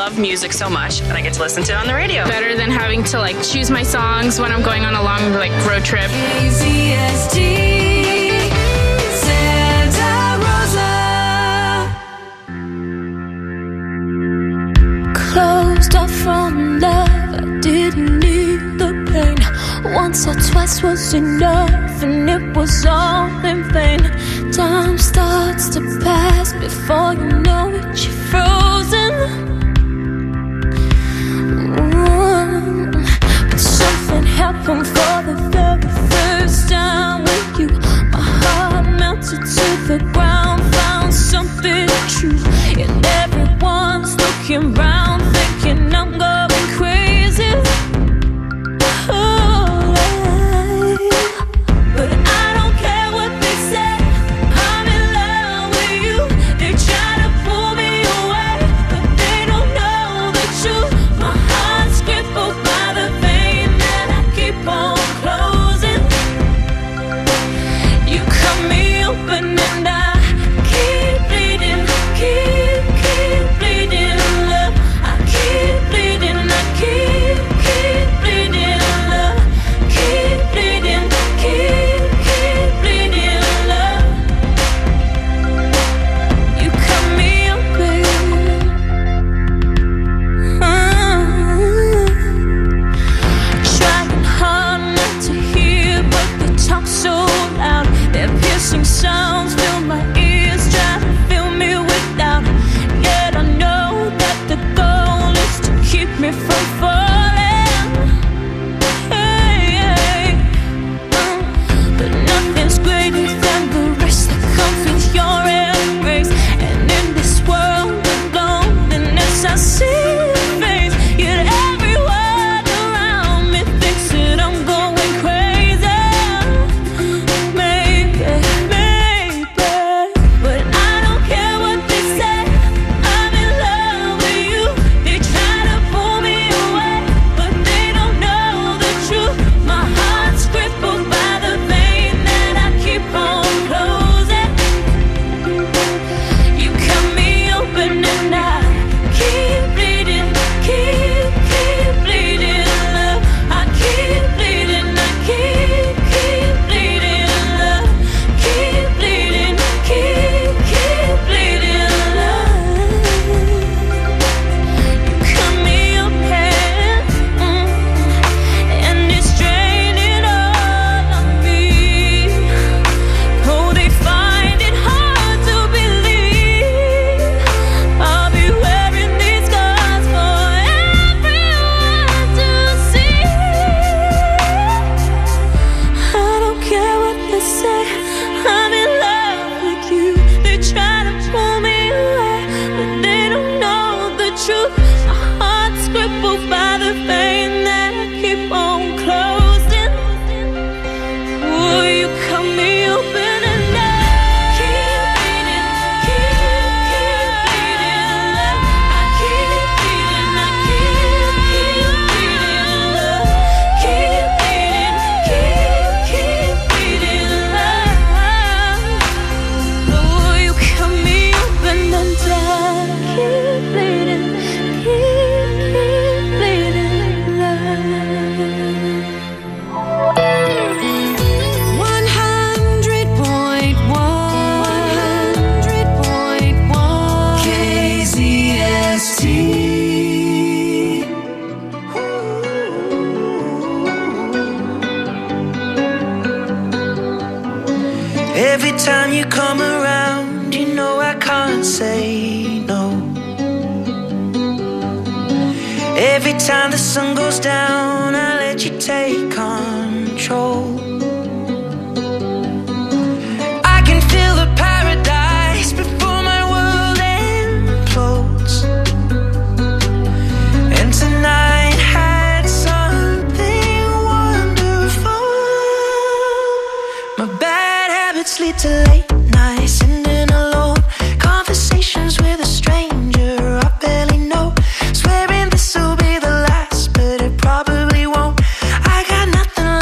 love music so much, and I get to listen to it on the radio. Better than having to like choose my songs when I'm going on a long like road trip. KZST, Santa Rosa. Closed off from love, I didn't need the pain. Once or twice was enough, and it was all in vain. Time starts to pass before you know it, you're frozen. But something happened for the very first time with you. My heart melted to the ground, found something true. And everyone's looking round, thinking I'm going crazy. Sounds fill my ears, try to fill me without. Yet I know that the goal is to keep me from falling. Hey, but nothing's greater than the risk that comes with your embrace. And in this world of loneliness, I see your face. Yet everyone around me thinks that I'm going crazy. Every time you come around, you know I can't say no. Every time the sun goes down, I let you take control. I can feel the paradise before my world implodes. And tonight had something wonderful. My bad habits lead to late nights, sitting alone, conversations with a stranger I barely know, swearing this will be the last, but it probably won't. I got nothing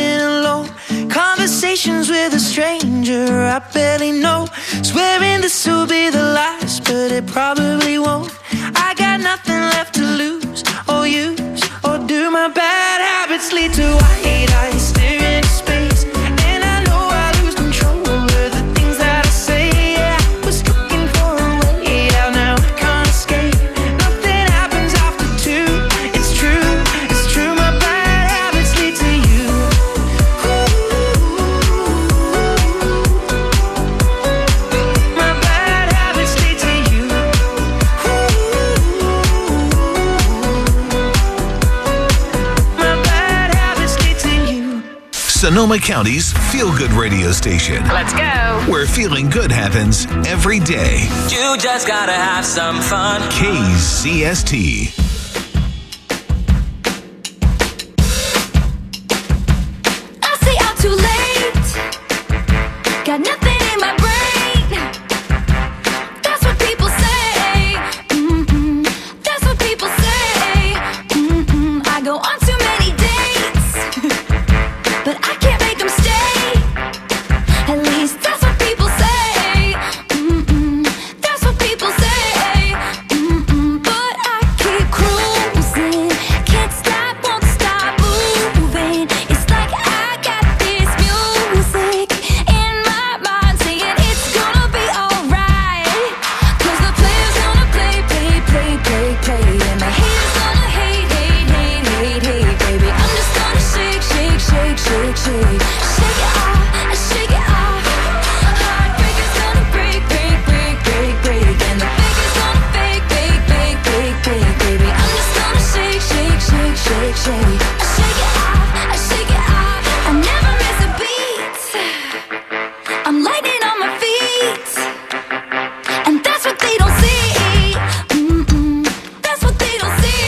standing alone. Conversations with a stranger I barely know. Swearing this will be the last, but it probably won't. I got nothing left to lose or use or do. My bad habits lead to white eyes staring into space, and I know I lose control over the things that I say. Yeah, I was looking for a way out, now I can't escape. Nothing happens after two. It's true, it's true. My bad habits lead to you. My bad habits lead to you. My bad habits lead to you. Sonoma County's feel-good radio station, Let's go. where feeling good happens every day. You just gotta have some fun. KZST. I stay out too late. Got nothing in my brain. That's what people say. That's what people say. I go on too many dates, but I can't make them stay. At least that's what people say. That's what people say. But I keep cruising. Can't stop, won't stop moving. It's like I got this music in my mind saying it's gonna be alright. 'Cause the player's gonna play, play, play, play, play. And the haters gonna hate, hate, hate, hate, hate, baby. I'm just gonna shake, shake, shake, shake, shake. Shake it off, shake it off. Heartbreaker's gonna break, break, break, break, break. And the faker's gonna fake, fake, fake, fake, fake, baby. I'm just gonna shake, shake, shake, shake, shake. Shake it off, shake it off. I never miss a beat. I'm lightning on my feet, and that's what they don't see. That's what they don't see.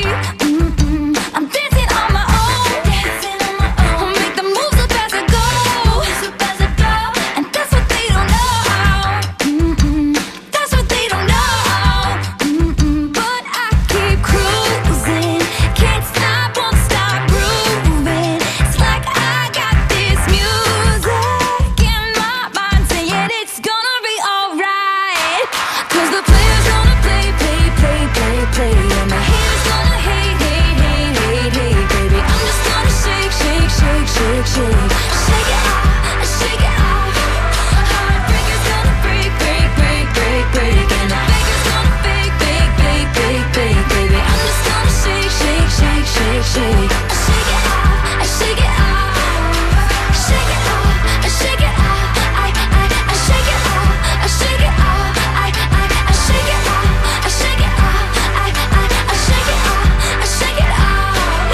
I'm dancing on my own. I'll make the moves up as I go. And that's what they don't know. That's what they don't know. But I keep cruising. Can't stop, won't stop grooving. It's like I got this music in my mind saying it's gonna be alright. 'Cause the player's gonna play, play, play, play, play. And the haters gonna hate, hate, hate, hate, hate, baby. I'm just gonna shake, shake, shake, shake, shake. Shake it off, shake it off. Heartbreaker's gonna break, break, break, break, break. And the faker's gonna fake, fake, fake, fake, fake, baby. I'm just gonna shake, shake, shake, shake, shake. Shake it off, shake it off. Shake it off, shake it off. I shake it off, shake it off. I shake it off, shake it off. I shake it off, shake it off.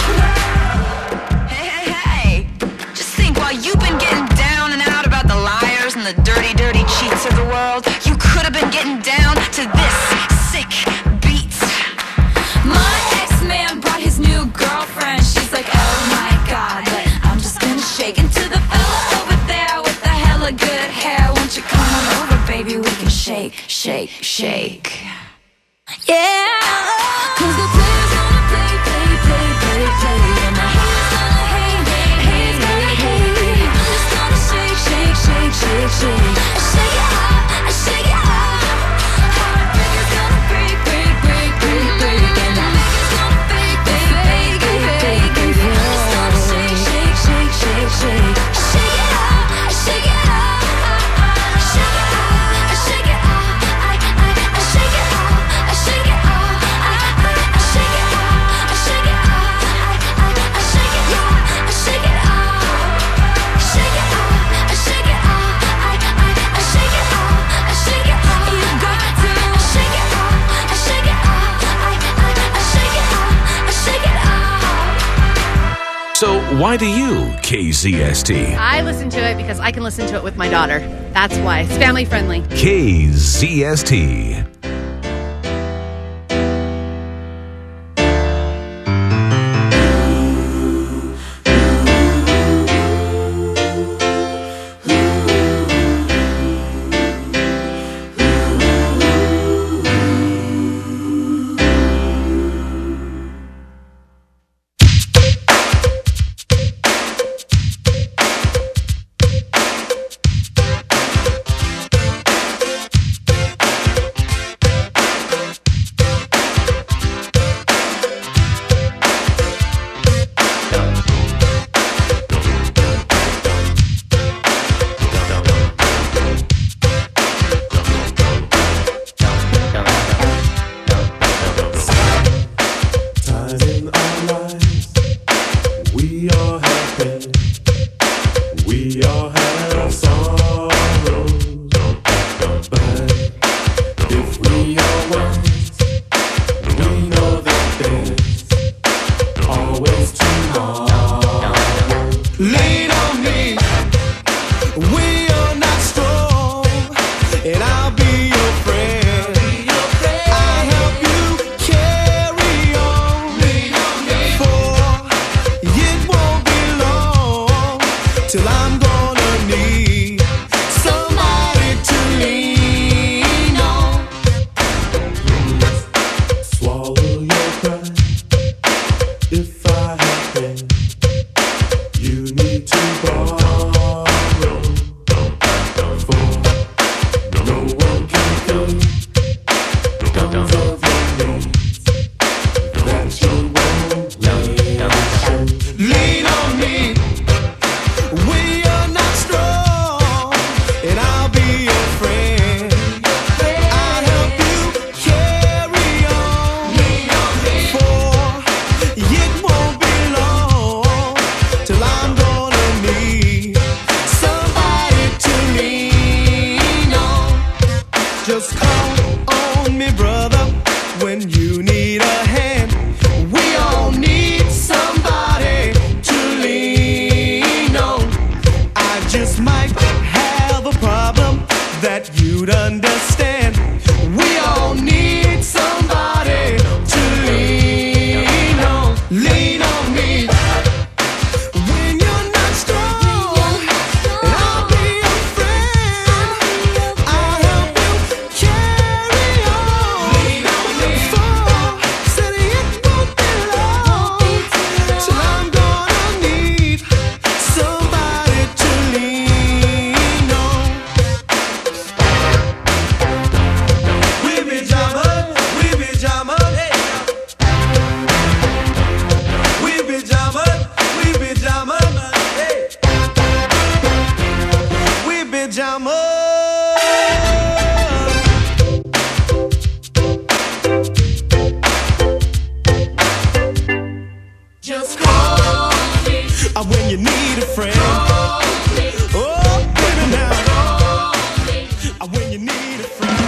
Hey, hey, hey. Just think, while you've been getting down and out about the liars and the dirty, dirty cheats of the world, you could have been getting down to this sick beat. My ex-man brought his new girlfriend. She's like, oh my god, but I'm just gonna shake into the fella over there with the hella good hair. Won't you come on over, baby? We can shake, shake, shake. Yeah. 'Cause the player's gonna play, play, play, play, play. And the haters gonna hate, hate, hate, hate, hate. I'm just gonna shake, shake, shake, shake, shake. Shake it off, shake it off. Heartbreaker's gonna break, break, break, break, break. And the faker's gonna fake, fake, fake, fake, fake, baby. I'm just gonna shake, shake, shake, shake, shake. Shake it off, shake it off. Shake it off, shake it off. I shake it off, shake it off. I shake it off, shake it off. I shake it off, shake it off. Shake it off, shake it off. I shake it off, shake it off. You got to shake it off, shake it off. I shake it off, shake it off. So why do you, KZST? I listen to it because I can listen to it with my daughter. That's why. It's family friendly. KZST. lean on me. We are not strong, and I'll be your friend. I help you carry on, for it won't be long till I'm gonna need somebody to lean on. Swallow your pride. If I have pain, you need to borrow. For no one can pay comes of your needs that you won't lean on me. We are not strong, and I'll be your friend. I help you carry on, for it won't be long till I'm gonna need somebody to lean on. Just call on me, brother, when you need a hand. We all need somebody to lean on. I just might have a problem that you'd understand. We all need somebody to lean on. Lean on me when you're not strong, and I'll be your friend. I'll help you carry on. Lean on me, for said it won't be long till I'm gonna need somebody to lean on. We be jamming, hey. We be jamming, hey. We be jamming. Just call me when you need a friend. Oh, baby, now when you need a friend.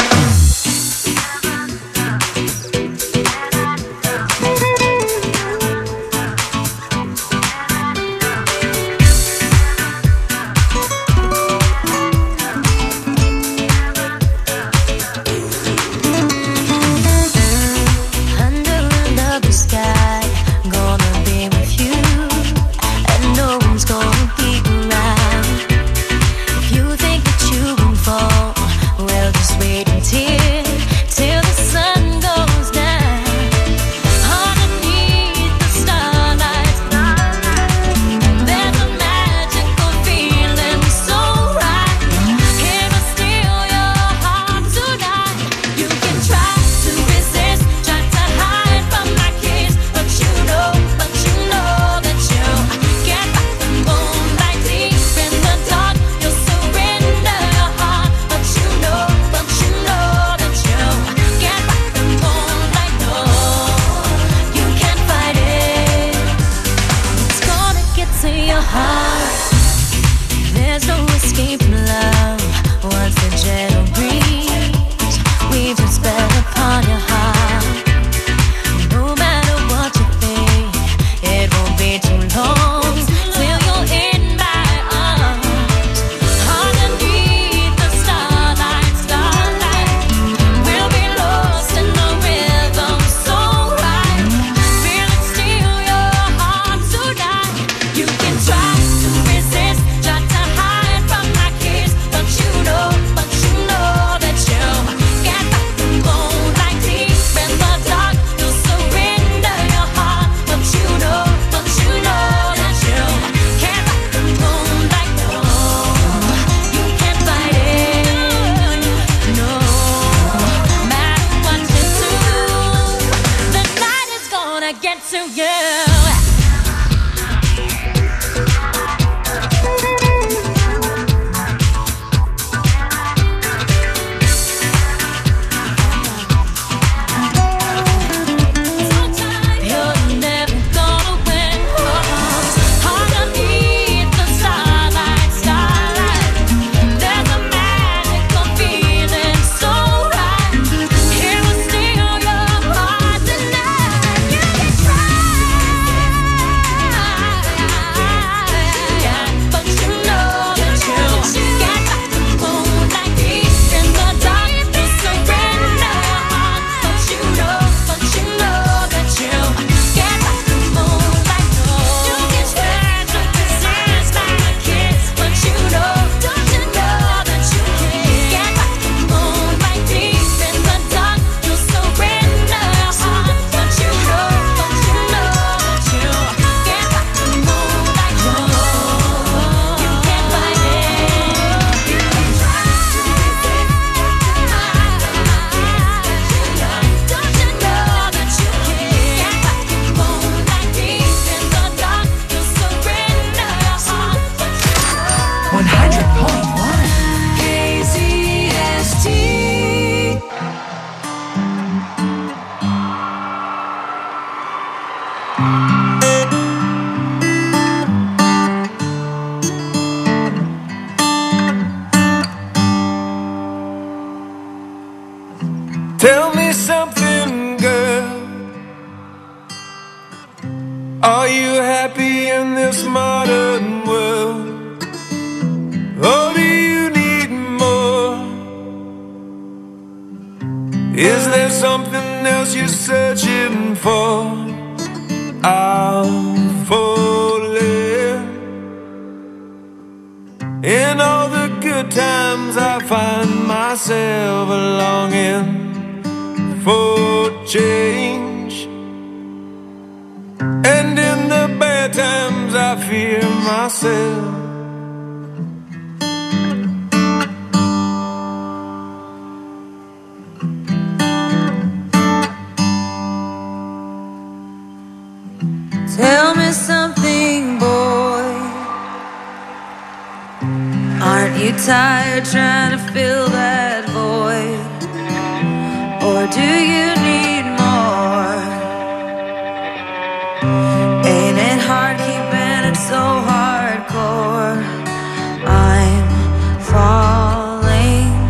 Under another sky, gonna be with you, and no one's gonna be around. If you think that you can fall, well, just wait till the sun goes down. Underneath the starlight, there's a magical feeling so right. Can I steal your heart tonight? You can try to resist, try to hide from my kiss, but you know that you get back the moonlight deep in the dark. You'll surrender your heart, but you know that you get back the moonlight. No, you can't fight it. It's gonna get to your heart. There's no escape from love. Once the gentle breeze weaves its spell upon your heart. No matter what you think, it won't be too long till you're in my arms. Underneath the starlight, we'll be lost in the rhythm so right. Feel it steal your heart tonight. You can try to resist, try to hide from my kiss, but you know something else you're searching for, I'm falling. In all the good times I find myself longing for change, and in the bad times I fear myself. Tell me something, boy. Aren't you tired trying to fill that void? Or do you need more? Ain't it hard keeping it so hardcore? I'm falling.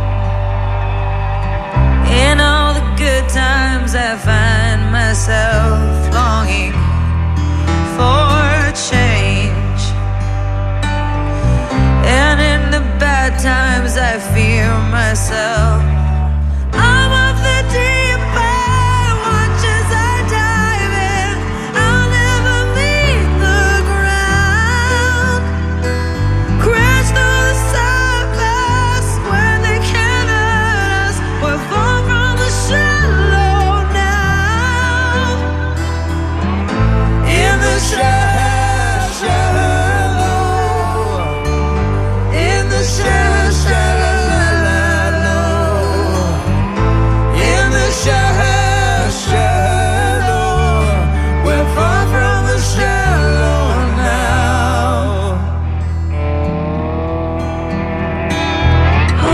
In all the good times I find myself longing for change, and in the bad times I fear myself. I'm off the deep end, watch as I dive in. I'll never leave the ground. Crash through the surface when they can't hurt us. We're far from the shallow now. In the shallow, in the shallow, in the shallow, we're far from the shallow now. Oh,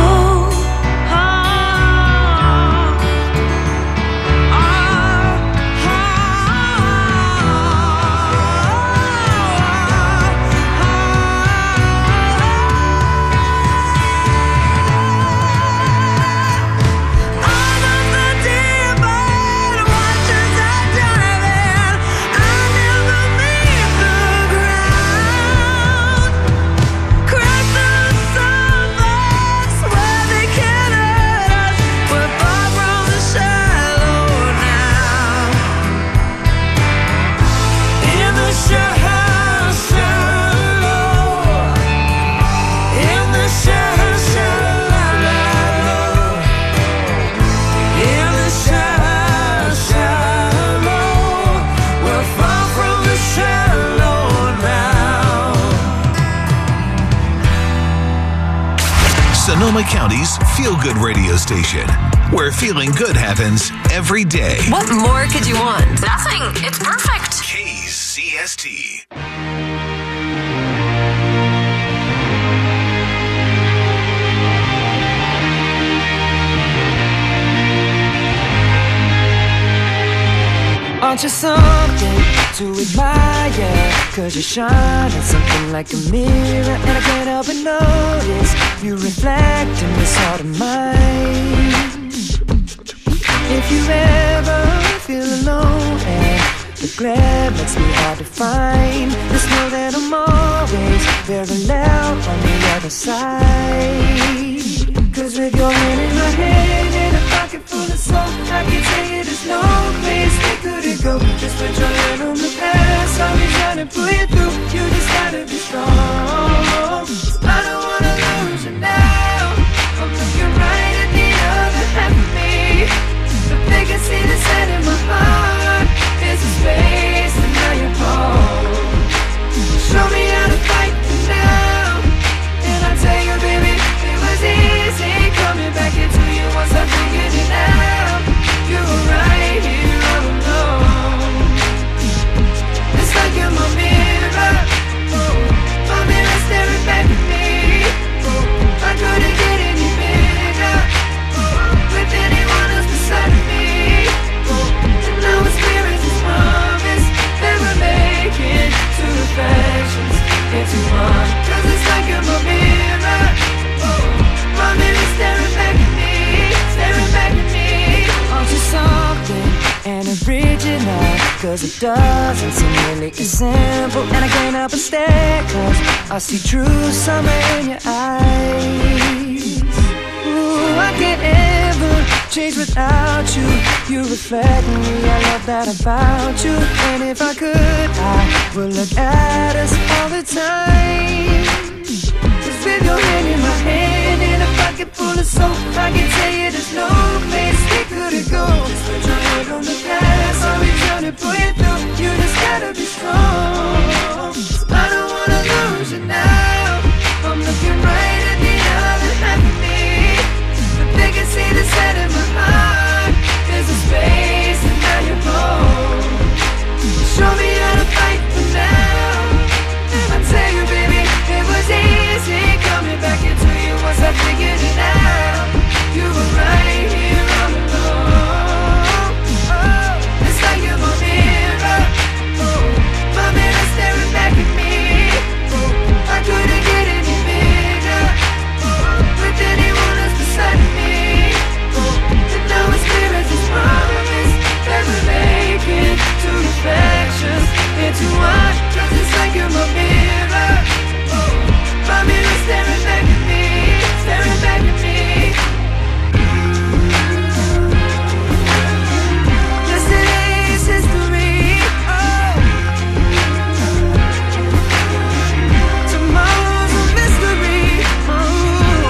Sonoma County's feel-good radio station, where feeling good happens every day. What more could you want? Nothing. It's perfect. KCST. Aren't you something to admire? 'Cause you shine at something like a mirror, and I can't help but notice you reflect in this heart of mine. If you ever feel alone and the glare makes me hard to find, just know that I'm always very loud on the other side. 'Cause with your hand in my hand and a pocket full of soul, I can tell you there's no place we couldn't go. Just put your hand on the past, I'll be trying to pull you through. You just gotta be strong. I don't wanna lose you now. I'm looking right at the other half of me. The biggest see the set in my heart is a space, and now you're home. Show me how to fight now, and I tell you, baby, it was easy coming back into you once I figured it out. You were right here all alone. It's like you're my mirror, oh, my mirror staring back at me. Oh, I couldn't get any bigger, oh, with anyone else beside me. Oh, and now it's clear as this promise that we're making two reflections into one. 'Cause it's like you're my mirror, oh, my mirror staring back at me, staring back at me. Aren't you something and original? 'Cause it doesn't seem really as simple, and I can't help but stare, 'cause I see true summer in your eyes. Ooh, I can't ever change without you. You reflect me, I love that about you. And if I could, I would look at us all the time. Just with your hand in my hand and a pocket full of soap, I can tell you there's no place we couldn't go. Just put your head on the glass, I'll be trying to pull you through. You just gotta be strong. I don't wanna lose you now. I'm looking right at the other half of me, but they can see the set in my heart. There's a space and now you're home. Show me how to fight for now. I tell you, baby, it was easy coming back into you once I figured it out. You were right here all along. Oh, it's like you're my mirror. Oh, my mirror staring back at me. Oh, I couldn't get any bigger. Oh, with anyone else beside me. Oh, and now it's clear as this promise that we're making two reflections into one. 'Cause it's like you're my mirror. Oh, my mirror staring back at me, staring back at me. Yesterday's history. Oh, tomorrow's a mystery. Oh,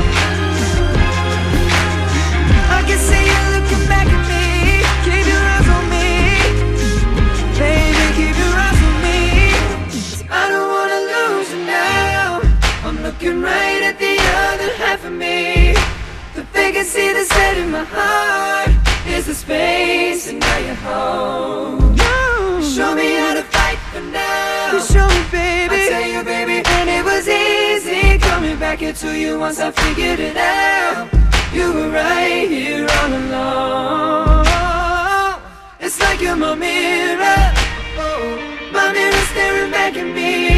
I can see you looking back at me. Keep your eyes on me, baby, keep your eyes on me. 'Cause I don't wanna lose you now. I'm looking right at the other half of me, but they can see the set in my heart. Is the space and now you're home. Show me how to fight for now. You show me, baby. I tell you, baby, and it was easy coming back into you once I figured it out. You were right here all along. It's like you're my mirror. Oh, my mirror staring back at me.